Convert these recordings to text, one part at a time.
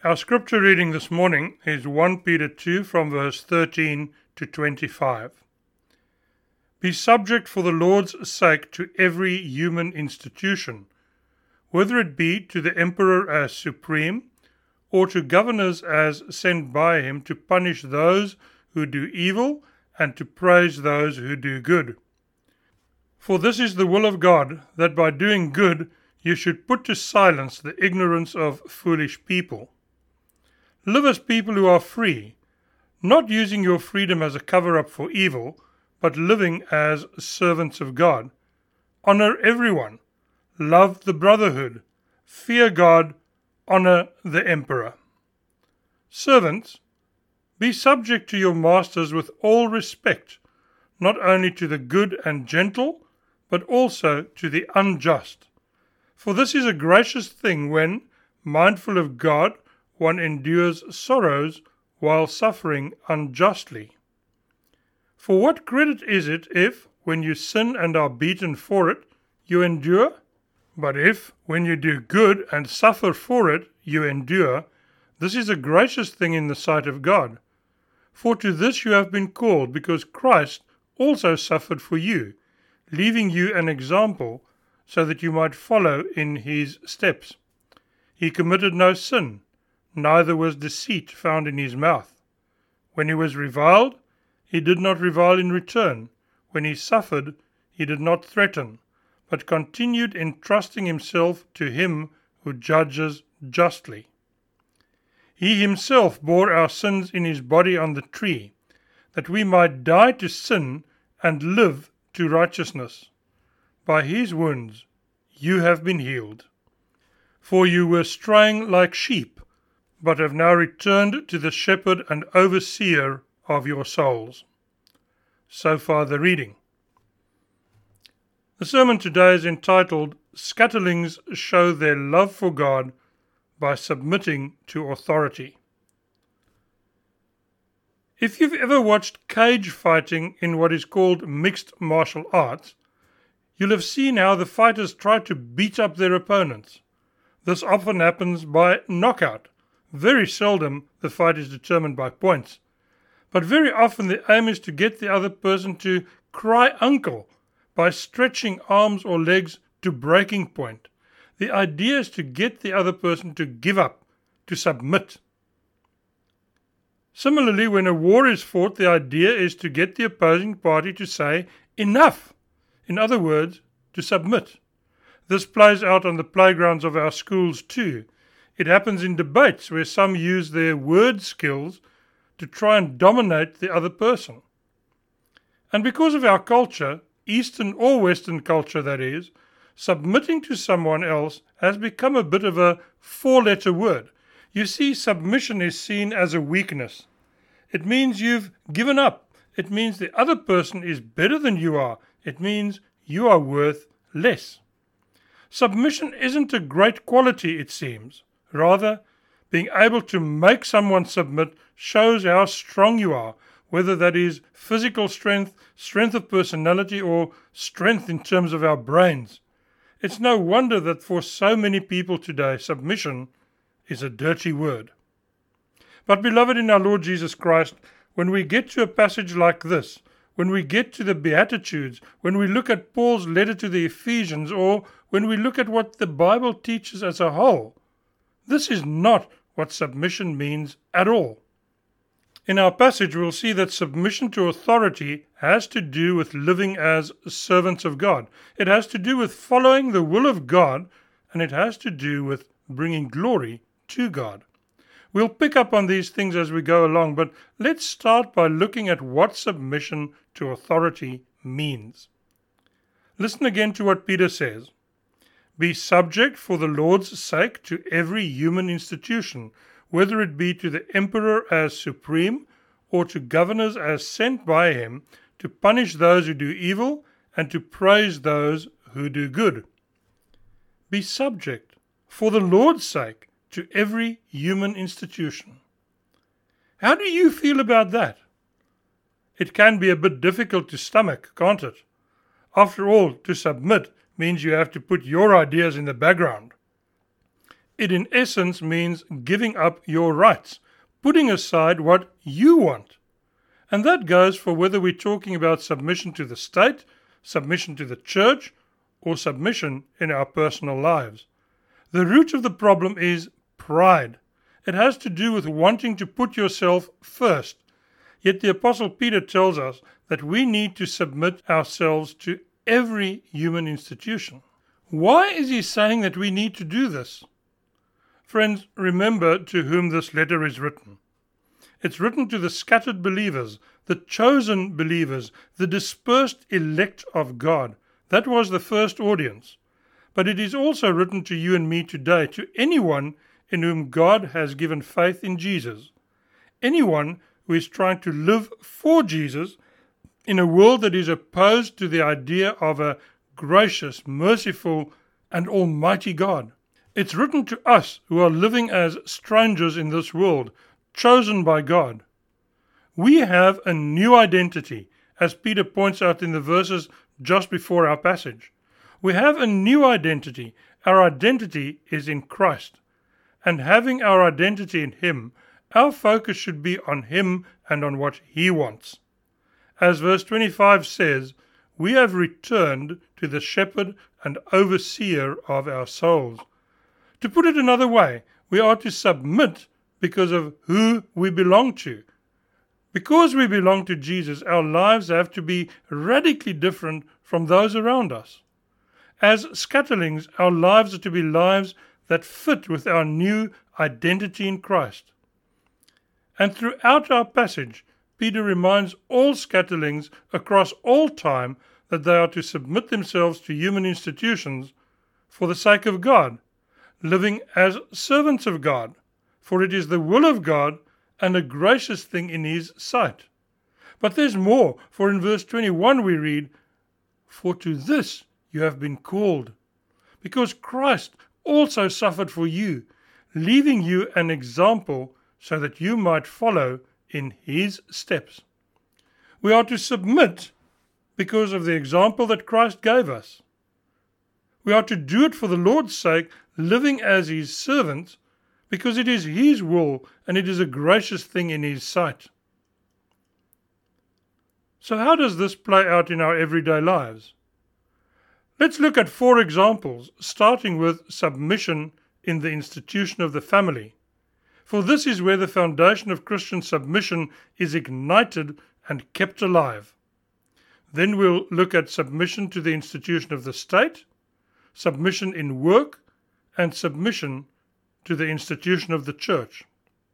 Our scripture reading this morning is 1 Peter 2 from verse 13 to 25. Be subject for the Lord's sake to every human institution, whether it be to the emperor as supreme, or to governors as sent by him to punish those who do evil and to praise those who do good. For this is the will of God, that by doing good you should put to silence the ignorance of foolish people. Live as people who are free, not using your freedom as a cover-up for evil, but living as servants of God. Honor everyone, love the brotherhood, fear God, honor the emperor. Servants, be subject to your masters with all respect, not only to the good and gentle, but also to the unjust. For this is a gracious thing when, mindful of God, one endures sorrows while suffering unjustly. For what credit is it if, when you sin and are beaten for it, you endure? But if, when you do good and suffer for it, you endure, this is a gracious thing in the sight of God. For to this you have been called, because Christ also suffered for you, leaving you an example, so that you might follow in his steps. He committed no sin, neither was deceit found in his mouth. When he was reviled, he did not revile in return. When he suffered, he did not threaten, but continued entrusting himself to him who judges justly. He himself bore our sins in his body on the tree, that we might die to sin and live to righteousness. By his wounds you have been healed. For you were straying like sheep, but have now returned to the shepherd and overseer of your souls. So far the reading. The sermon today is entitled, Scatterlings Show Their Love for God by Submitting to Authority. If you've ever watched cage fighting in what is called mixed martial arts, you'll have seen how the fighters try to beat up their opponents. This often happens by knockout. Very seldom the fight is determined by points. But very often the aim is to get the other person to cry uncle by stretching arms or legs to breaking point. The idea is to get the other person to give up, to submit. Similarly, when a war is fought, the idea is to get the opposing party to say, enough. In other words, to submit. This plays out on the playgrounds of our schools too. It happens in debates where some use their word skills to try and dominate the other person. And because of our culture, Eastern or Western culture that is, submitting to someone else has become a bit of a four-letter word. You see, submission is seen as a weakness. It means you've given up. It means the other person is better than you are. It means you are worth less. Submission isn't a great quality, it seems. Rather, being able to make someone submit shows how strong you are, whether that is physical strength, strength of personality, or strength in terms of our brains. It's no wonder that for so many people today, submission is a dirty word. But beloved in our Lord Jesus Christ, when we get to a passage like this, when we get to the Beatitudes, when we look at Paul's letter to the Ephesians, or when we look at what the Bible teaches as a whole, this is not what submission means at all. In our passage, we'll see that submission to authority has to do with living as servants of God. It has to do with following the will of God, and it has to do with bringing glory to God. We'll pick up on these things as we go along, but let's start by looking at what submission to authority means. Listen again to what Peter says. Be subject for the Lord's sake to every human institution, whether it be to the emperor as supreme, or to governors as sent by him, to punish those who do evil, and to praise those who do good. Be subject, for the Lord's sake, to every human institution. How do you feel about that? It can be a bit difficult to stomach, can't it? After all, to submit means you have to put your ideas in the background. It in essence means giving up your rights, putting aside what you want. And that goes for whether we're talking about submission to the state, submission to the church, or submission in our personal lives. The root of the problem is pride. It has to do with wanting to put yourself first. Yet the Apostle Peter tells us that we need to submit ourselves to every human institution. Why is he saying that we need to do this? Friends, remember to whom this letter is written. It's written to the scattered believers, the chosen believers, the dispersed elect of God. That was the first audience. But it is also written to you and me today, to anyone in whom God has given faith in Jesus. Anyone who is trying to live for Jesus in a world that is opposed to the idea of a gracious, merciful, and almighty God. It's written to us who are living as strangers in this world, chosen by God. We have a new identity, as Peter points out in the verses just before our passage. We have a new identity. Our identity is in Christ. And having our identity in Him, our focus should be on Him and on what He wants. As verse 25 says, we have returned to the shepherd and overseer of our souls. To put it another way, we are to submit because of who we belong to. Because we belong to Jesus, our lives have to be radically different from those around us. As scatterlings, our lives are to be lives that fit with our new identity in Christ. And throughout our passage, Peter reminds all scatterlings across all time that they are to submit themselves to human institutions for the sake of God, living as servants of God, for it is the will of God and a gracious thing in His sight. But there's more, for in verse 21 we read, "For to this you have been called, because Christ also suffered for you, leaving you an example so that you might follow in His steps." We are to submit because of the example that Christ gave us. We are to do it for the Lord's sake, living as His servants, because it is His will and it is a gracious thing in His sight. So how does this play out in our everyday lives? Let's look at 4 examples, starting with submission in the institution of the family. For this is where the foundation of Christian submission is ignited and kept alive. Then we'll look at submission to the institution of the state, submission in work, and submission to the institution of the church.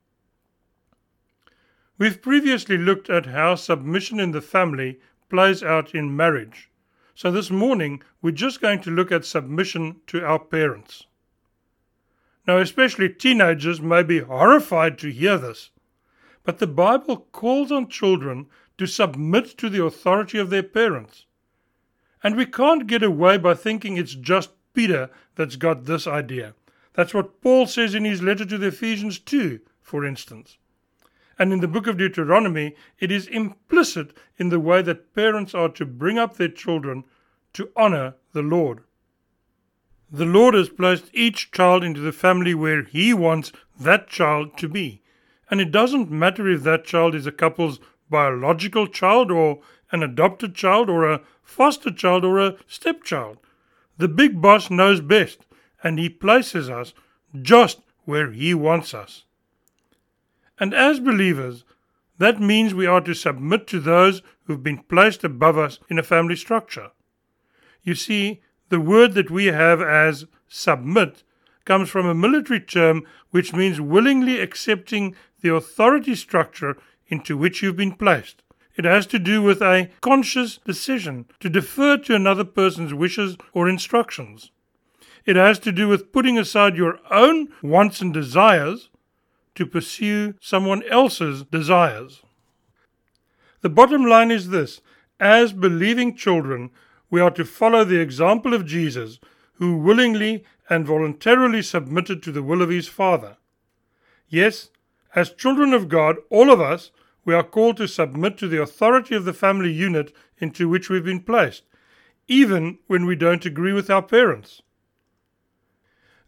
We've previously looked at how submission in the family plays out in marriage. So this morning, we're just going to look at submission to our parents. Now, especially teenagers may be horrified to hear this, but the Bible calls on children to submit to the authority of their parents. And we can't get away by thinking it's just Peter that's got this idea. That's what Paul says in his letter to the Ephesians 2, for instance. And in the book of Deuteronomy, it is implicit in the way that parents are to bring up their children to honor the Lord. The Lord has placed each child into the family where He wants that child to be. And it doesn't matter if that child is a couple's biological child or an adopted child or a foster child or a stepchild. The big boss knows best, and He places us just where He wants us. And as believers, that means we are to submit to those who've been placed above us in a family structure. You see, the word that we have as submit comes from a military term which means willingly accepting the authority structure into which you've been placed. It has to do with a conscious decision to defer to another person's wishes or instructions. It has to do with putting aside your own wants and desires to pursue someone else's desires. The bottom line is this: as believing children, we are to follow the example of Jesus, who willingly and voluntarily submitted to the will of His Father. Yes, as children of God, all of us, we are called to submit to the authority of the family unit into which we've been placed, even when we don't agree with our parents.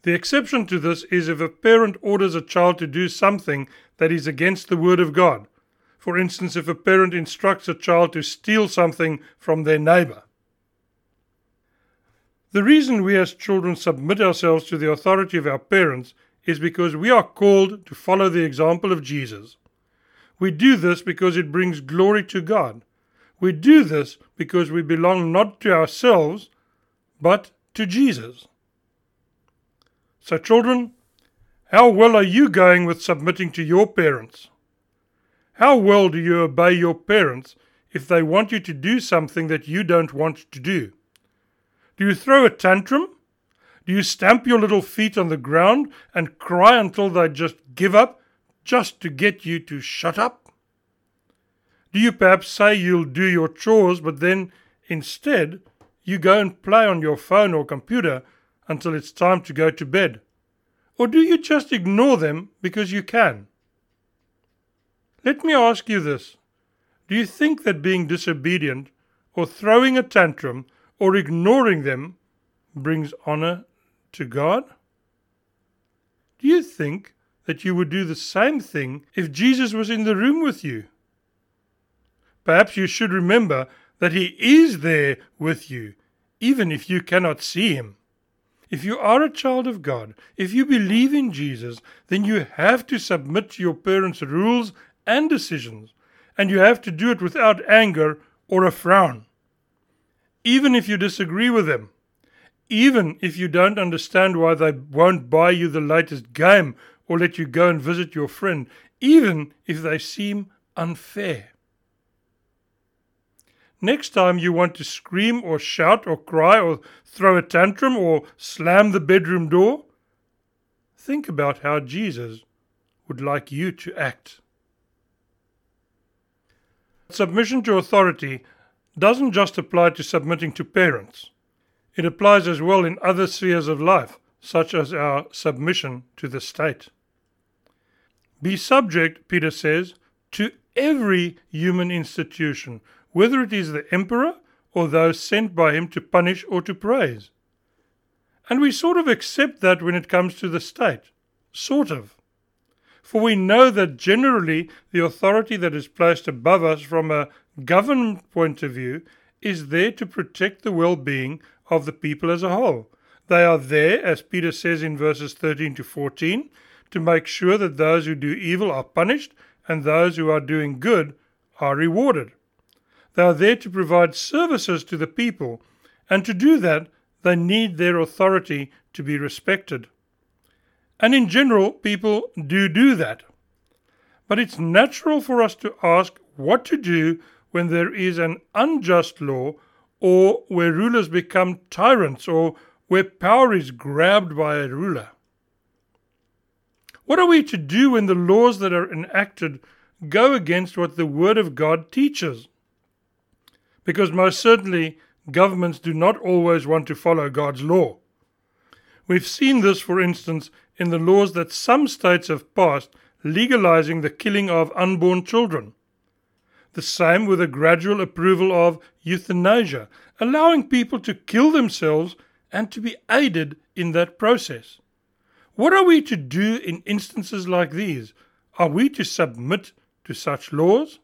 The exception to this is if a parent orders a child to do something that is against the Word of God. For instance, if a parent instructs a child to steal something from their neighbor. The reason we as children submit ourselves to the authority of our parents is because we are called to follow the example of Jesus. We do this because it brings glory to God. We do this because we belong not to ourselves, but to Jesus. So children, how well are you going with submitting to your parents? How well do you obey your parents if they want you to do something that you don't want to do? Do you throw a tantrum? Do you stamp your little feet on the ground and cry until they just give up, just to get you to shut up? Do you perhaps say you'll do your chores, but then instead you go and play on your phone or computer until it's time to go to bed? Or do you just ignore them because you can? Let me ask you this. Do you think that being disobedient or throwing a tantrum or ignoring them brings honor to God? Do you think that you would do the same thing if Jesus was in the room with you? Perhaps you should remember that He is there with you, even if you cannot see Him. If you are a child of God, if you believe in Jesus, then you have to submit to your parents' rules and decisions, and you have to do it without anger or a frown. Even if you disagree with them, even if you don't understand why they won't buy you the latest game or let you go and visit your friend, even if they seem unfair. Next time you want to scream or shout or cry or throw a tantrum or slam the bedroom door, think about how Jesus would like you to act. Submission to authority doesn't just apply to submitting to parents. It applies as well in other spheres of life, such as our submission to the state. Be subject, Peter says, to every human institution, whether it is the emperor or those sent by him to punish or to praise. And we sort of accept that when it comes to the state. Sort of. For we know that generally the authority that is placed above us from a government point of view is there to protect the well-being of the people as a whole. They are there, as Peter says in verses 13 to 14, to make sure that those who do evil are punished and those who are doing good are rewarded. They are there to provide services to the people, and to do that, they need their authority to be respected. And in general, people do that. But it's natural for us to ask what to do when there is an unjust law, or where rulers become tyrants, or where power is grabbed by a ruler. What are we to do when the laws that are enacted go against what the Word of God teaches? Because most certainly governments do not always want to follow God's law. We've seen this, for instance, in the laws that some states have passed legalizing the killing of unborn children. The same with a gradual approval of euthanasia, allowing people to kill themselves and to be aided in that process. What are we to do in instances like these? Are we to submit to such laws?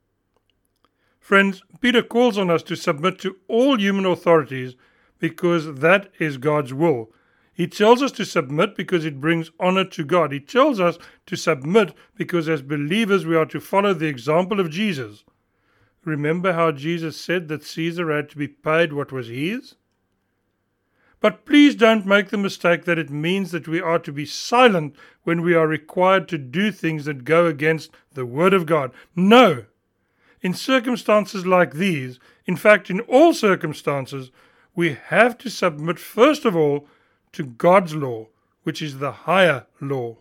Friends, Peter calls on us to submit to all human authorities because that is God's will. He tells us to submit because it brings honor to God. He tells us to submit because as believers we are to follow the example of Jesus. Remember how Jesus said that Caesar had to be paid what was his? But please don't make the mistake that it means that we are to be silent when we are required to do things that go against the Word of God. No! In circumstances like these, in fact in all circumstances, we have to submit first of all to God's law, which is the higher law.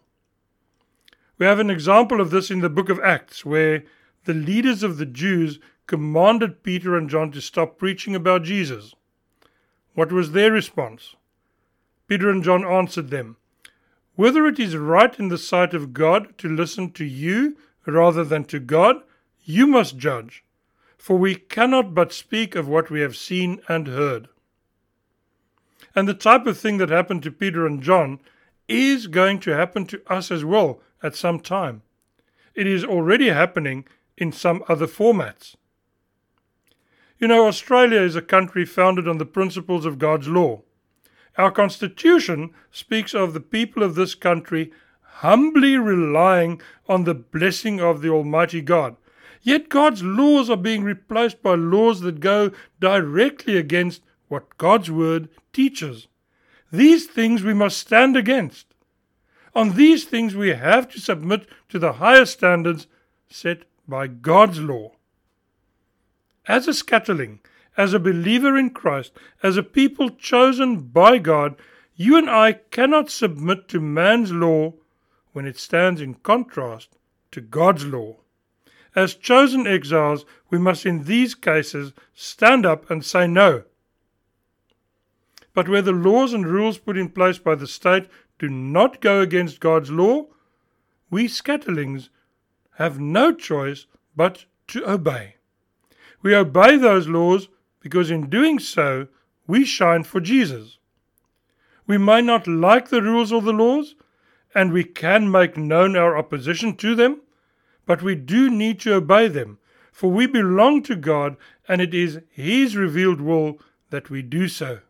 We have an example of this in the book of Acts, where the leaders of the Jews commanded Peter and John to stop preaching about Jesus. What was their response? Peter and John answered them, "Whether it is right in the sight of God to listen to you rather than to God, you must judge, for we cannot but speak of what we have seen and heard." And the type of thing that happened to Peter and John is going to happen to us as well at some time. It is already happening in some other formats. You know, Australia is a country founded on the principles of God's law. Our Constitution speaks of the people of this country humbly relying on the blessing of the Almighty God. Yet God's laws are being replaced by laws that go directly against what God's Word teaches. These things we must stand against. On these things we have to submit to the higher standards set by God's law. As a scatterling, as a believer in Christ, as a people chosen by God, you and I cannot submit to man's law when it stands in contrast to God's law. As chosen exiles, we must in these cases stand up and say no. But where the laws and rules put in place by the state do not go against God's law, we scatterlings have no choice but to obey. We obey those laws because in doing so, we shine for Jesus. We may not like the rules or the laws, and we can make known our opposition to them, but we do need to obey them, for we belong to God, and it is His revealed will that we do so.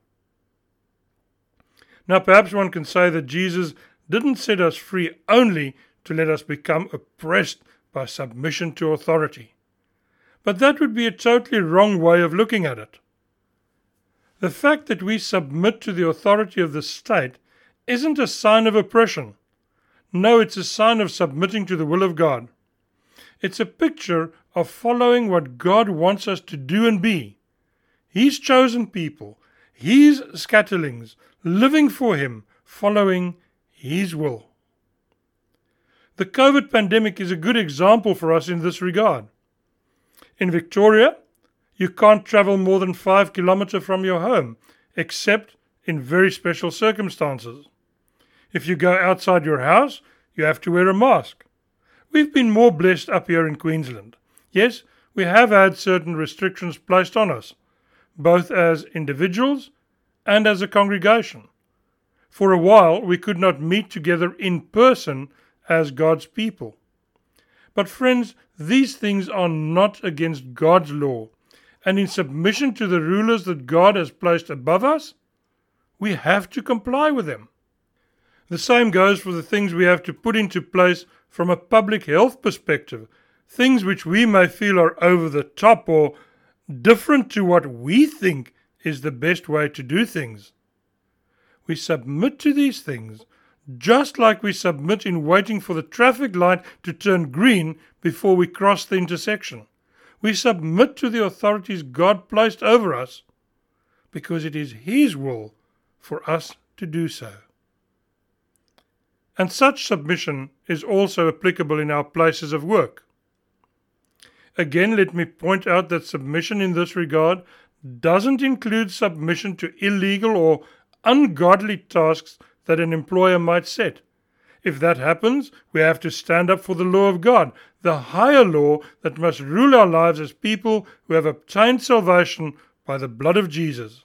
Now perhaps one can say that Jesus didn't set us free only to let us become oppressed by submission to authority. But that would be a totally wrong way of looking at it. The fact that we submit to the authority of the state isn't a sign of oppression. No, it's a sign of submitting to the will of God. It's a picture of following what God wants us to do and be. His chosen people, His scatterlings, living for Him, following His will. The COVID pandemic is a good example for us in this regard. In Victoria, you can't travel more than 5 kilometers from your home, except in very special circumstances. If you go outside your house, you have to wear a mask. We've been more blessed up here in Queensland. Yes, we have had certain restrictions placed on us, both as individuals and as a congregation. For a while, we could not meet together in person as God's people. But friends, these things are not against God's law, and in submission to the rulers that God has placed above us, we have to comply with them. The same goes for the things we have to put into place from a public health perspective, things which we may feel are over the top or different to what we think is the best way to do things. We submit to these things just like we submit in waiting for the traffic light to turn green before we cross the intersection. We submit to the authorities God placed over us because it is His will for us to do so. And such submission is also applicable in our places of work. Again, let me point out that submission in this regard doesn't include submission to illegal or ungodly tasks that an employer might set. If that happens, we have to stand up for the law of God, the higher law that must rule our lives as people who have obtained salvation by the blood of Jesus.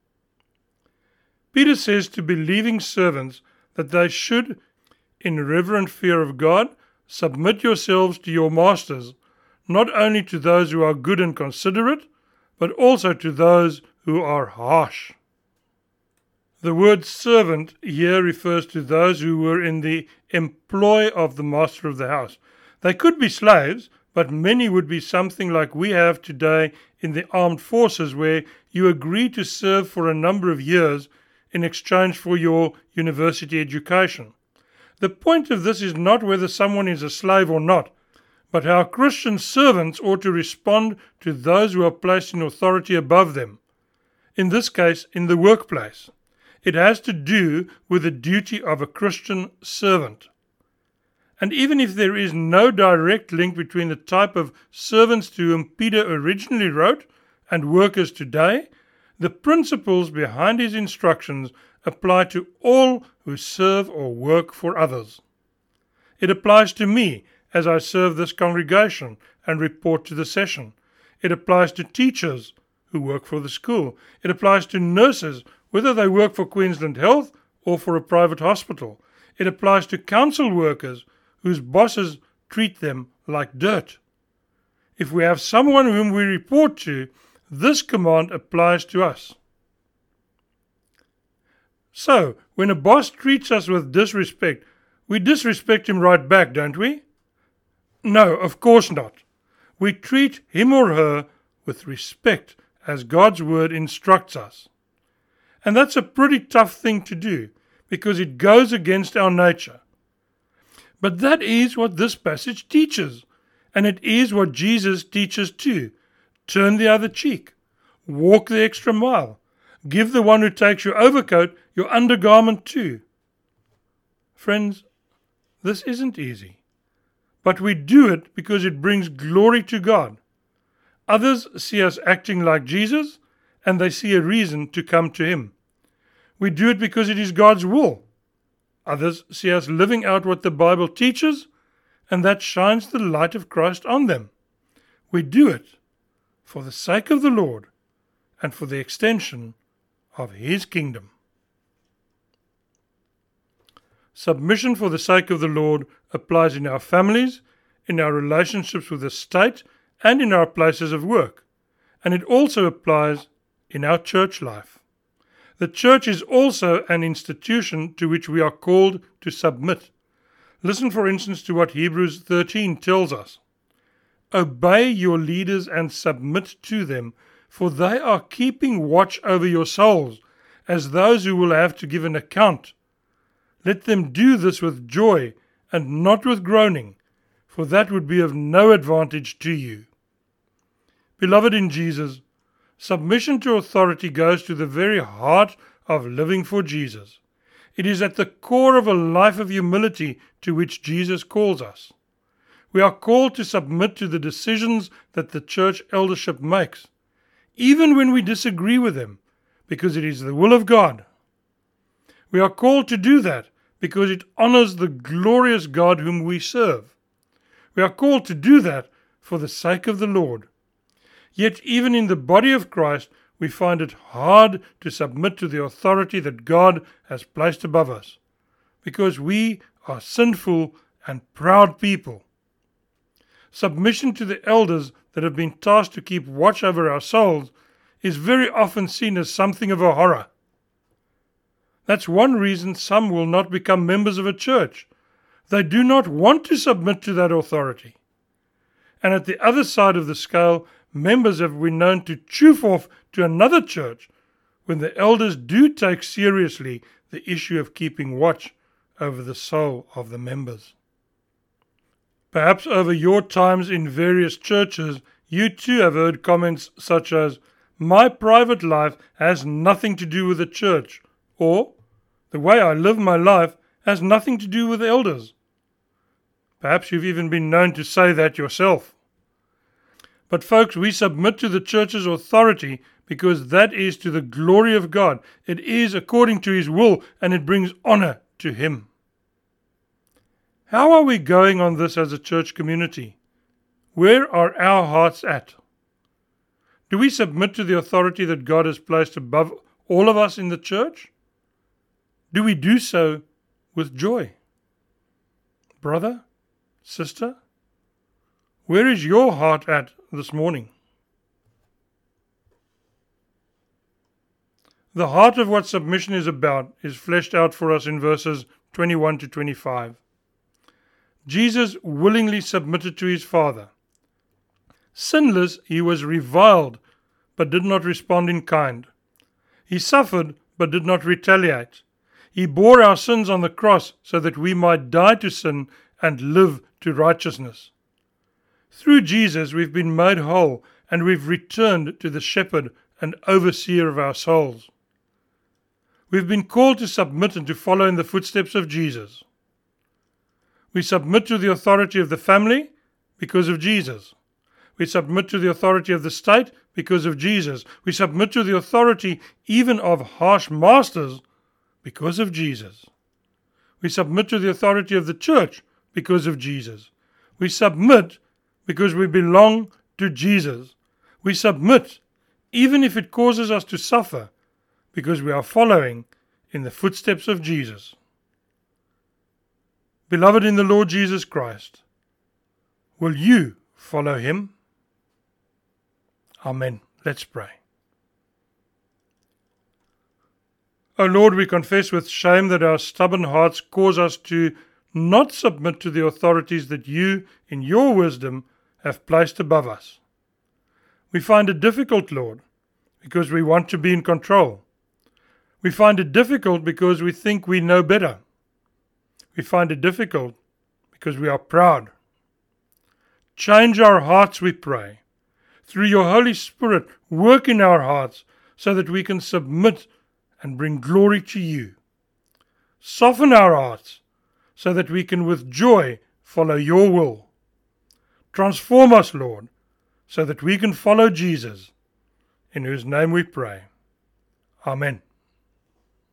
Peter says to believing servants that they should, in reverent fear of God, submit yourselves to your masters, not only to those who are good and considerate, but also to those who are harsh. The word servant here refers to those who were in the employ of the master of the house. They could be slaves, but many would be something like we have today in the armed forces, where you agree to serve for a number of years in exchange for your university education. The point of this is not whether someone is a slave or not, but how Christian servants ought to respond to those who are placed in authority above them. In this case, in the workplace. It has to do with the duty of a Christian servant. And even if there is no direct link between the type of servants to whom Peter originally wrote and workers today, the principles behind his instructions apply to all who serve or work for others. It applies to me as I serve this congregation and report to the session. It applies to teachers who work for the school. It applies to nurses whether they work for Queensland Health or for a private hospital. It applies to council workers whose bosses treat them like dirt. If we have someone whom we report to, this command applies to us. So, when a boss treats us with disrespect, we disrespect him right back, don't we? No, of course not. We treat him or her with respect, as God's word instructs us. And that's a pretty tough thing to do, because it goes against our nature. But that is what this passage teaches, and it is what Jesus teaches too. Turn the other cheek. Walk the extra mile. Give the one who takes your overcoat your undergarment too. Friends, this isn't easy, but we do it because it brings glory to God. Others see us acting like Jesus, and they see a reason to come to Him. We do it because it is God's will. Others see us living out what the Bible teaches, and that shines the light of Christ on them. We do it for the sake of the Lord and for the extension of His kingdom. Submission for the sake of the Lord applies in our families, in our relationships with the state, and in our places of work. And it also applies in our church life. The church is also an institution to which we are called to submit. Listen, for instance, to what Hebrews 13 tells us. Obey your leaders and submit to them, for they are keeping watch over your souls, as those who will have to give an account. Let them do this with joy and not with groaning, for that would be of no advantage to you. Beloved in Jesus, submission to authority goes to the very heart of living for Jesus. It is at the core of a life of humility to which Jesus calls us. We are called to submit to the decisions that the church eldership makes, even when we disagree with them, because it is the will of God. We are called to do that because it honors the glorious God whom we serve. We are called to do that for the sake of the Lord. Yet even in the body of Christ, we find it hard to submit to the authority that God has placed above us, because we are sinful and proud people. Submission to the elders that have been tasked to keep watch over our souls is very often seen as something of a horror. That's one reason some will not become members of a church. They do not want to submit to that authority. And at the other side of the scale, members have been known to choof off to another church when the elders do take seriously the issue of keeping watch over the soul of the members. Perhaps over your times in various churches, you too have heard comments such as, "My private life has nothing to do with the church," or, "The way I live my life has nothing to do with elders." Perhaps you've even been known to say that yourself. But folks, we submit to the church's authority because that is to the glory of God. It is according to His will, and it brings honor to Him. How are we going on this as a church community? Where are our hearts at? Do we submit to the authority that God has placed above all of us in the church? Do we do so with joy? Brother, sister, where is your heart at this morning? The heart of what submission is about is fleshed out for us in verses 21 to 25. Jesus willingly submitted to His Father. Sinless, He was reviled, but did not respond in kind. He suffered, but did not retaliate. He bore our sins on the cross so that we might die to sin and live to righteousness. Through Jesus, we've been made whole, and we've returned to the shepherd and overseer of our souls. We've been called to submit and to follow in the footsteps of Jesus. We submit to the authority of the family because of Jesus. We submit to the authority of the state because of Jesus. We submit to the authority even of harsh masters because of Jesus. We submit to the authority of the church because of Jesus. We submit because we belong to Jesus. We submit even if it causes us to suffer, because we are following in the footsteps of Jesus. Beloved in the Lord Jesus Christ, will you follow him? Amen. Let's pray. O Lord, we confess with shame that our stubborn hearts cause us to not submit to the authorities that you, in your wisdom, have placed above us. We find it difficult, Lord, because we want to be in control. We find it difficult because we think we know better. We find it difficult because we are proud. Change our hearts, we pray. Through your Holy Spirit, work in our hearts so that we can submit and bring glory to you. Soften our hearts so that we can with joy follow your will. Transform us, Lord, so that we can follow Jesus, in whose name we pray. Amen.